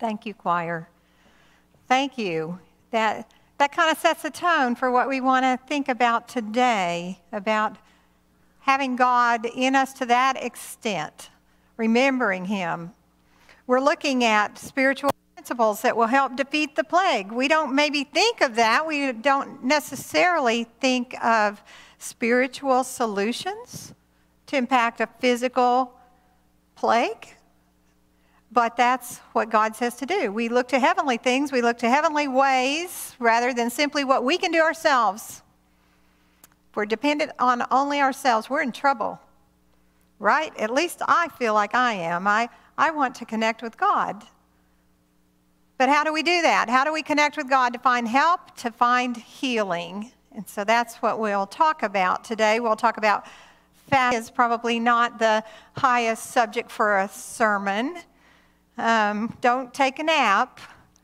Thank you, choir. Thank you. That kind of sets the tone for what we want to think about today, about having God in us to that extent, remembering Him. We're looking at spiritual principles that will help defeat the plague. We don't maybe think of that. We don't necessarily think of spiritual solutions to impact a physical plague. But that's what God says to do. We look to heavenly things. We look to heavenly ways rather than simply what we can do ourselves. If we're dependent on only ourselves, we're in trouble, right? At least I feel like I am. I want to connect with God. But how do we do that? How do we connect with God to find help, to find healing? And so that's what we'll talk about today. We'll talk about fasting. Is probably not the highest subject for a sermon. Don't take a nap.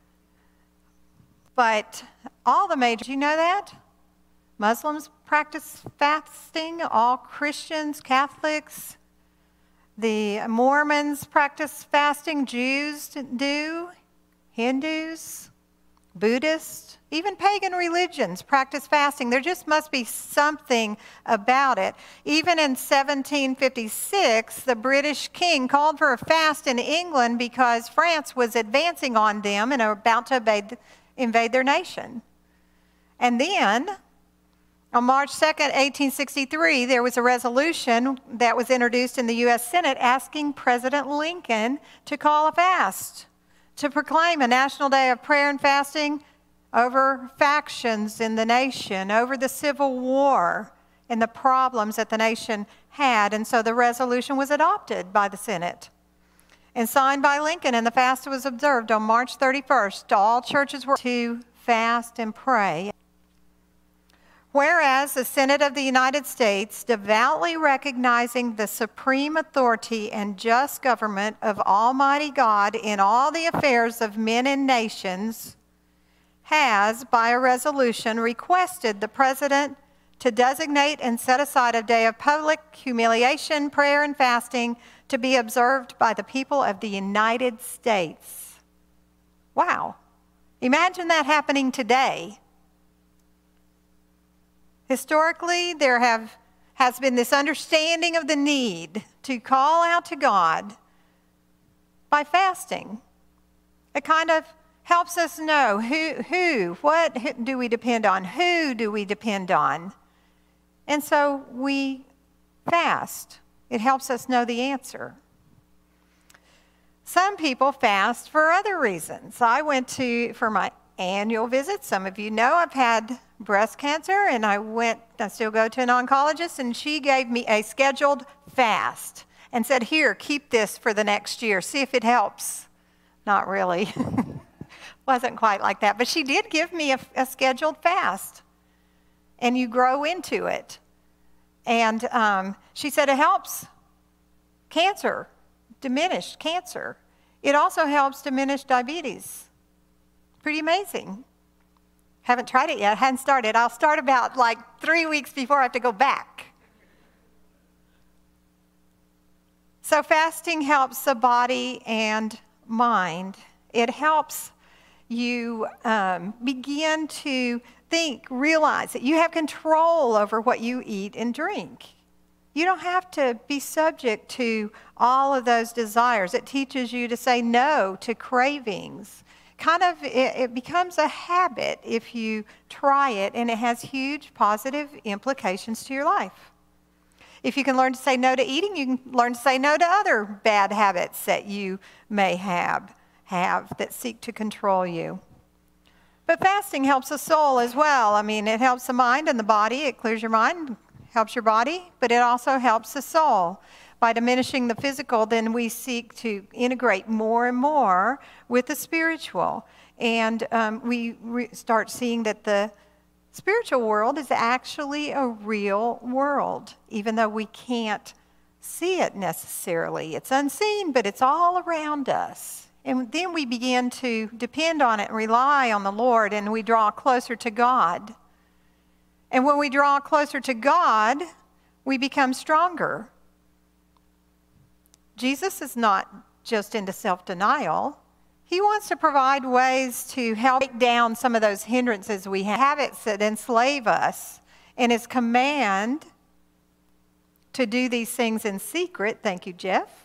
But all the major, do you know that? Muslims practice fasting, all Christians, Catholics, the Mormons practice fasting, Jews do, Hindus, Buddhists, even pagan religions practice fasting. There just must be something about it. Even in 1756, the British king called for a fast in England because France was advancing on them and about to invade their nation. And then, on March 2nd, 1863, there was a resolution that was introduced in the U.S. Senate asking President Lincoln to call a fast, to proclaim a national day of prayer and fasting over factions in the nation, over the Civil War and the problems that the nation had. And so the resolution was adopted by the Senate and signed by Lincoln, and the fast was observed on March 31st. All churches were to fast and pray. Whereas the Senate of the United States, devoutly recognizing the supreme authority and just government of Almighty God in all the affairs of men and nations, has, by a resolution, requested the President to designate and set aside a day of public humiliation, prayer, and fasting to be observed by the people of the United States. Wow. Imagine that happening today. Historically, there has been this understanding of the need to call out to God by fasting. It kind of helps us know what do we depend on? Who do we depend on? And so we fast. It helps us know the answer. Some people fast for other reasons. I went for my annual visit. Some of you know I've had breast cancer, and I still go to an oncologist, and she gave me a scheduled fast and said, here, keep this for the next year. See if it helps. Not really. Wasn't quite like that, but she did give me a scheduled fast, and you grow into it. And she said it helps cancer, diminished cancer. It also helps diminish diabetes. Pretty amazing. Haven't tried it yet, hadn't started. I'll start about like 3 weeks before I have to go back. So fasting helps the body and mind. It helps you begin to realize that you have control over what you eat and drink. You don't have to be subject to all of those desires. It teaches you to say no to cravings. It becomes a habit if you try it, and it has huge positive implications to your life. If you can learn to say no to eating, you can learn to say no to other bad habits that you may have that seek to control you. But fasting helps the soul as well. I mean, it helps the mind and the body. It clears your mind, helps your body, but it also helps the soul. By diminishing the physical, then we seek to integrate more and more with the spiritual. And we start seeing that the spiritual world is actually a real world, even though we can't see it necessarily. It's unseen, but it's all around us. And then we begin to depend on it and rely on the Lord, and we draw closer to God. And when we draw closer to God, we become stronger. Jesus is not just into self-denial. He wants to provide ways to help break down some of those hindrances we have, habits that enslave us. And his command to do these things in secret, thank you, Jeff,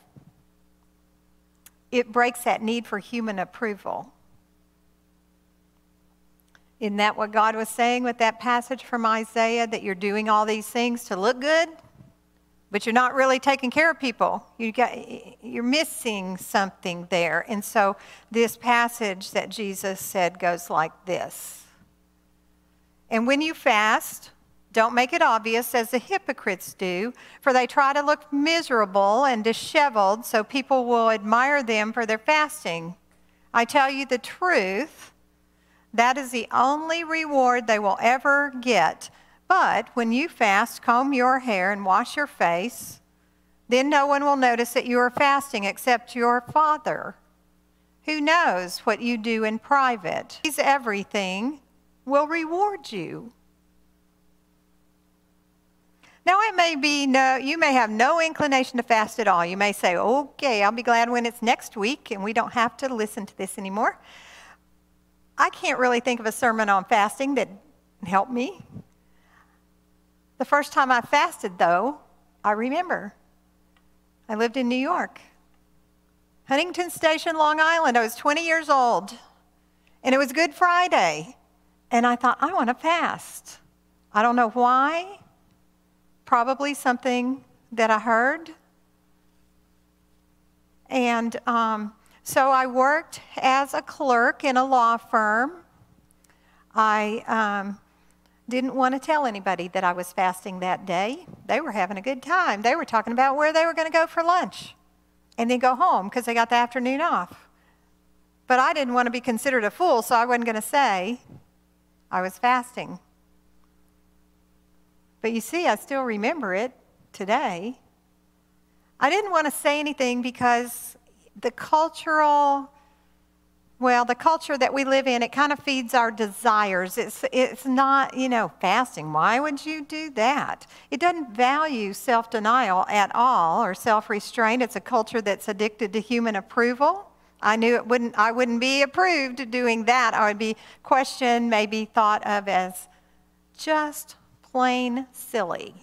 it breaks that need for human approval. Isn't that what God was saying with that passage from Isaiah, that you're doing all these things to look good, but you're not really taking care of people? You're missing something there. And so this passage that Jesus said goes like this. And when you fast, don't make it obvious as the hypocrites do, for they try to look miserable and disheveled so people will admire them for their fasting. I tell you the truth, that is the only reward they will ever get. But when you fast, comb your hair and wash your face, then no one will notice that you are fasting except your Father, who knows what you do in private. Everything will reward you. Now, it may be you may have no inclination to fast at all. You may say, okay, I'll be glad when it's next week and we don't have to listen to this anymore. I can't really think of a sermon on fasting that helped me. The first time I fasted, though, I remember. I lived in New York. Huntington Station, Long Island. I was 20 years old. And it was Good Friday. And I thought, I want to fast. I don't know why. Probably something that I heard. And so I worked as a clerk in a law firm. I didn't want to tell anybody that I was fasting that day. They were having a good time. They were talking about where they were going to go for lunch and then go home because they got the afternoon off. But I didn't want to be considered a fool, so I wasn't going to say I was fasting. But you see, I still remember it today. I didn't want to say anything because the culture that we live in, it kind of feeds our desires. It's not, fasting. Why would you do that? It doesn't value self-denial at all or self-restraint. It's a culture that's addicted to human approval. I knew I wouldn't be approved doing that. I would be questioned, maybe thought of as just plain silly.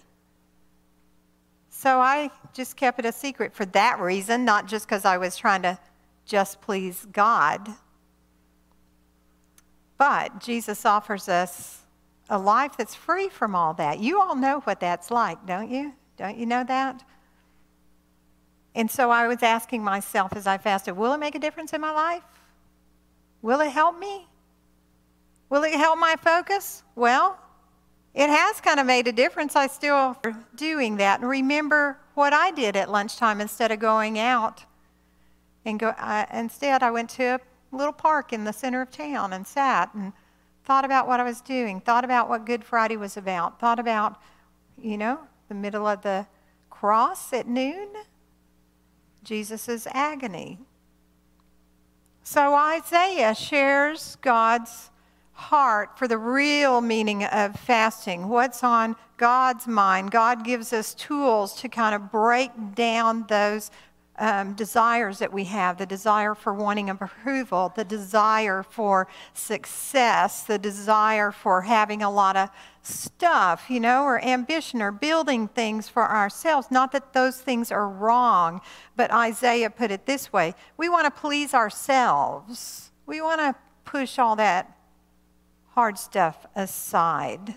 So I just kept it a secret for that reason, not just because I was trying to just please God. But Jesus offers us a life that's free from all that. You all know what that's like, don't you? Don't you know that? And so I was asking myself as I fasted, will it make a difference in my life? Will it help me? Will it help my focus? Well, it has kind of made a difference. I still doing that. And remember what I did at lunchtime instead of going out. Instead, I went to a little park in the center of town and sat and thought about what I was doing, thought about what Good Friday was about, thought about, the middle of the cross at noon, Jesus' agony. So Isaiah shares God's heart for the real meaning of fasting, what's on God's mind. God gives us tools to kind of break down those desires that we have, the desire for wanting approval, the desire for success, the desire for having a lot of stuff, or ambition, or building things for ourselves. Not that those things are wrong, but Isaiah put it this way: we want to please ourselves. We want to push all that hard stuff aside.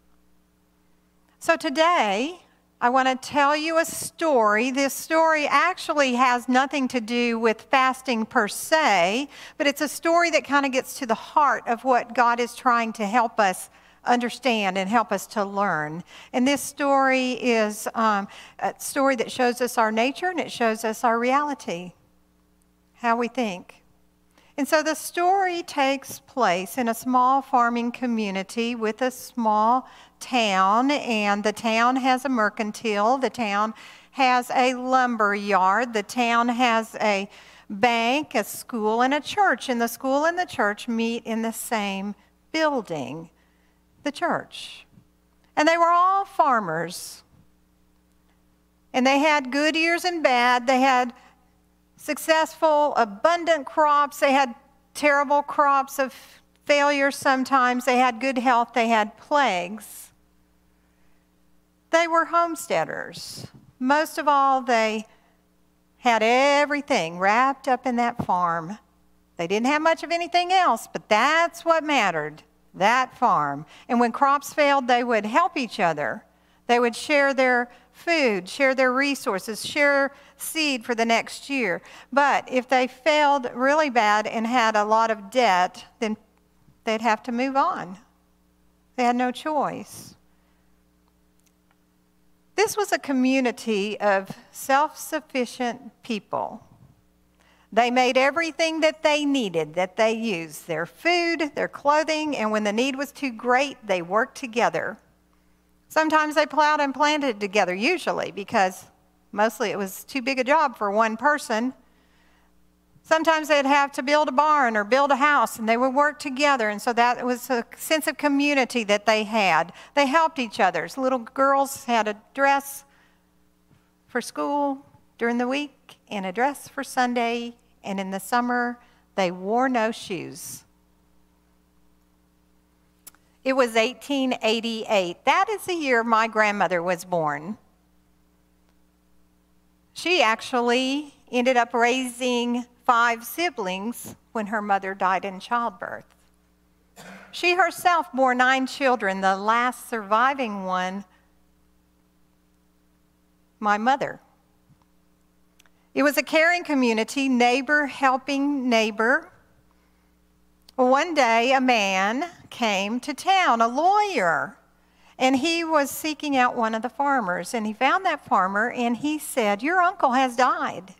So today, I want to tell you a story. This story actually has nothing to do with fasting per se, but it's a story that kind of gets to the heart of what God is trying to help us understand and help us to learn. And this story is a story that shows us our nature and it shows us our reality, how we think. And so the story takes place in a small farming community with a small town, and the town has a mercantile, the town has a lumber yard, the town has a bank, a school, and a church, and the school and the church meet in the same building, the church. And they were all farmers. And they had good years and bad. They had successful, abundant crops. They had terrible crops of failure sometimes. They had good health. They had plagues. They were homesteaders. Most of all, they had everything wrapped up in that farm. They didn't have much of anything else, but that's what mattered, that farm. And when crops failed, they would help each other. They would share their food, share their resources, share seed for the next year. But if they failed really bad and had a lot of debt, then they'd have to move on. They had no choice. This was a community of self-sufficient people. They made everything that they needed, that they used, their food, their clothing, and when the need was too great, they worked together. Sometimes they plowed and planted together, usually, because mostly it was too big a job for one person. Sometimes they'd have to build a barn or build a house, and they would work together, and so that was a sense of community that they had. They helped each other. Little girls had a dress for school during the week and a dress for Sunday, and in the summer, they wore no shoes. It was 1888. That is the year my grandmother was born. She actually ended up raising 5 siblings when her mother died in childbirth. She herself bore 9 children, the last surviving one, my mother. It was a caring community, neighbor helping neighbor. One day, a man came to town, a lawyer, and he was seeking out one of the farmers, and he found that farmer, and he said, "Your uncle has died."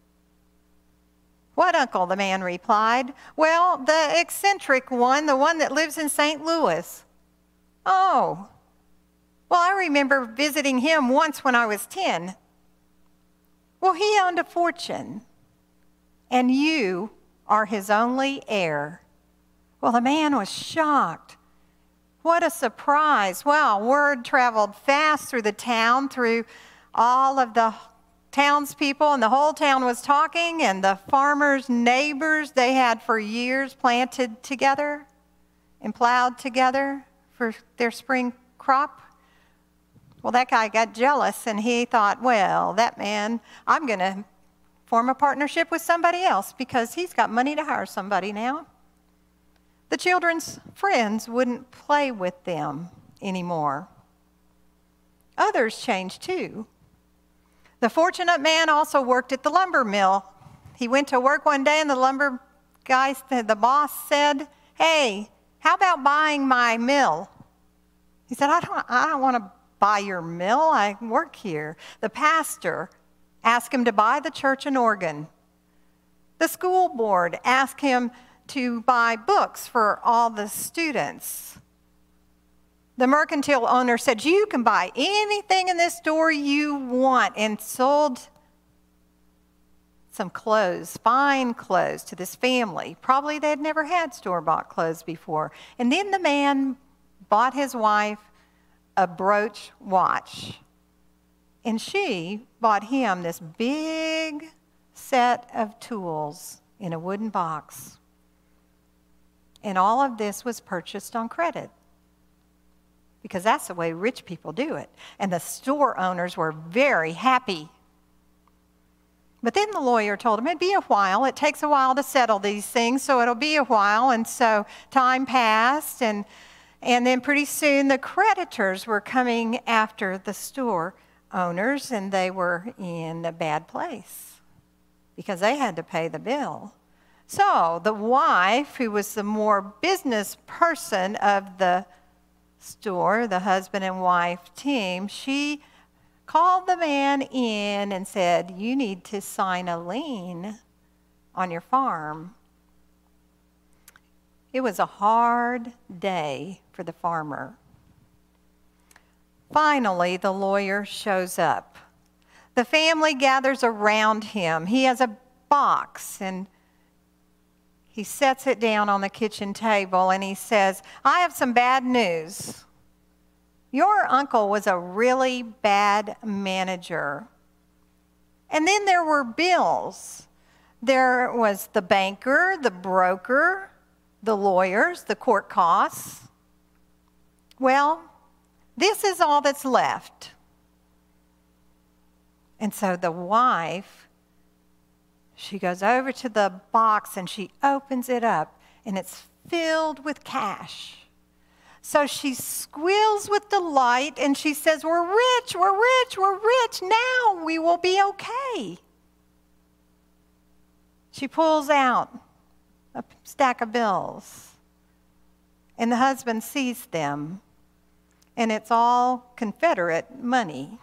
"What uncle?" the man replied. "Well, the eccentric one, the one that lives in St. Louis." "Oh, well, I remember visiting him once when I was 10. "Well, he owned a fortune, and you are his only heir." Well, the man was shocked. What a surprise. Well, word traveled fast through the town, through all of the townspeople, and the whole town was talking, and the farmers' neighbors they had for years planted together and plowed together for their spring crop. Well, that guy got jealous, and he thought, well, that man, I'm going to form a partnership with somebody else because he's got money to hire somebody now. The children's friends wouldn't play with them anymore. Others changed too. The fortunate man also worked at the lumber mill. He went to work one day, and the lumber guy, the boss said, "Hey, how about buying my mill?" He said, I don't want to buy your mill. I work here." The pastor asked him to buy the church an organ. The school board asked him to buy books for all the students. The mercantile owner said, "You can buy anything in this store you want," and sold some clothes, fine clothes, to this family. Probably they'd never had store-bought clothes before. And then the man bought his wife a brooch watch. And she bought him this big set of tools in a wooden box. And all of this was purchased on credit, because that's the way rich people do it. And the store owners were very happy. But then the lawyer told him it'd be a while. It takes a while to settle these things, so it'll be a while. And so time passed, and then pretty soon the creditors were coming after the store owners, and they were in a bad place because they had to pay the bill. So the wife, who was the more business person of the store, the husband and wife team, she called the man in and said, "You need to sign a lien on your farm." It was a hard day for the farmer. Finally, the lawyer shows up. The family gathers around him. He has a box, and he sets it down on the kitchen table, and he says, "I have some bad news. Your uncle was a really bad manager. And then there were bills. There was the banker, the broker, the lawyers, the court costs. Well, this is all that's left. And so the wife, she goes over to the box and she opens it up, and it's filled with cash. So she squeals with delight and she says, "We're rich, we're rich, we're rich. Now we will be okay." She pulls out a stack of bills, and the husband sees them, and it's all Confederate money.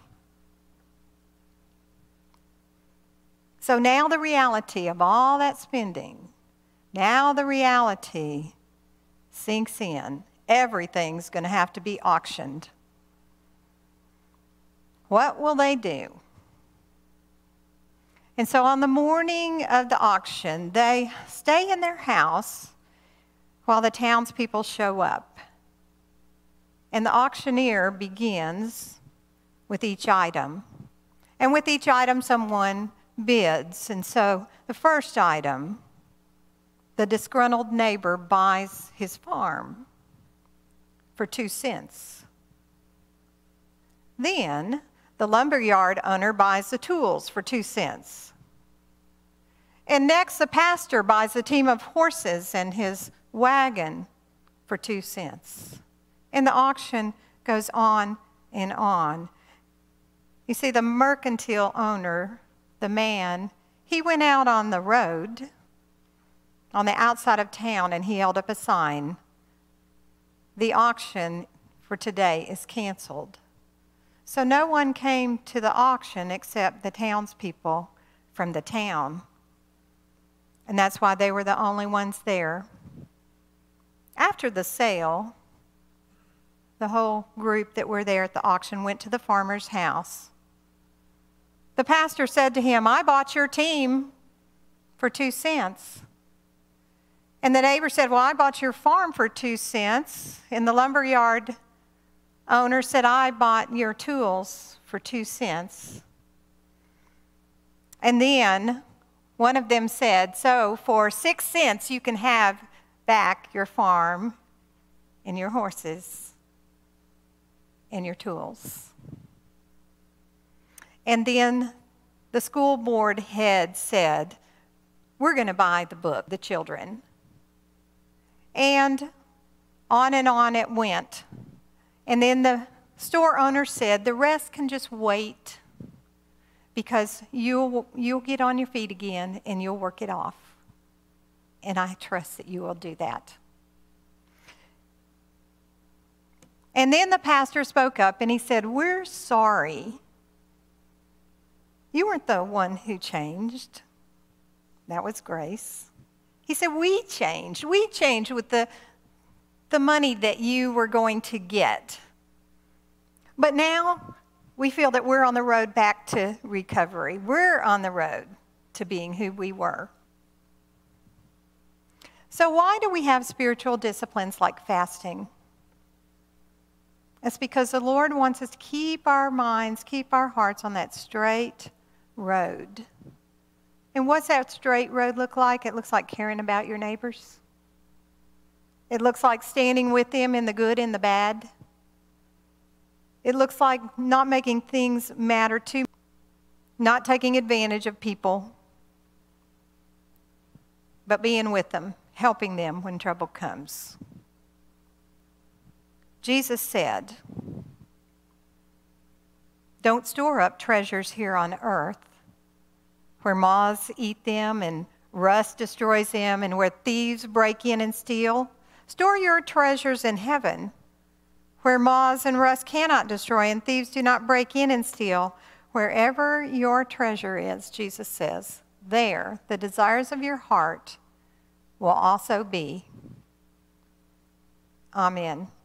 So now the reality of all that spending, now the reality sinks in. Everything's going to have to be auctioned. What will they do? And so on the morning of the auction, they stay in their house while the townspeople show up. And the auctioneer begins with each item. And with each item, someone bids. And so the first item, the disgruntled neighbor buys his farm for 2 cents. Then the lumberyard owner buys the tools for 2 cents. And next, the pastor buys a team of horses and his wagon for 2 cents. And the auction goes on and on. You see, the mercantile owner, the man, he went out on the road on the outside of town and he held up a sign. The auction for today is canceled. So no one came to the auction except the townspeople from the town. And that's why they were the only ones there. After the sale, the whole group that were there at the auction went to the farmer's house. The pastor said to him, "I bought your team for 2 cents. And the neighbor said, "Well, I bought your farm for 2 cents. And the lumberyard owner said, "I bought your tools for 2 cents. And then one of them said, "So for 6 cents, you can have back your farm and your horses and your tools." And then the school board head said, "We're going to buy the book, The Children." And on it went. And then the store owner said, "The rest can just wait because you'll get on your feet again and you'll work it off. And I trust that you will do that." And then the pastor spoke up and he said, "We're sorry. You weren't the one who changed. That was Grace." He said, We changed with the money that you were going to get. But now we feel that we're on the road back to recovery. We're on the road to being who we were. So why do we have spiritual disciplines like fasting? It's because the Lord wants us to keep our minds, keep our hearts on that straight road. And what's that straight road look like? It looks like caring about your neighbors. It looks like standing with them in the good and the bad. It looks like not making things matter too much, not taking advantage of people, but being with them, helping them when trouble comes. Jesus said, "Don't store up treasures here on earth, where moths eat them and rust destroys them, and where thieves break in and steal. Store your treasures in heaven, where moths and rust cannot destroy, and thieves do not break in and steal. Wherever your treasure is," Jesus says, "there the desires of your heart will also be." Amen.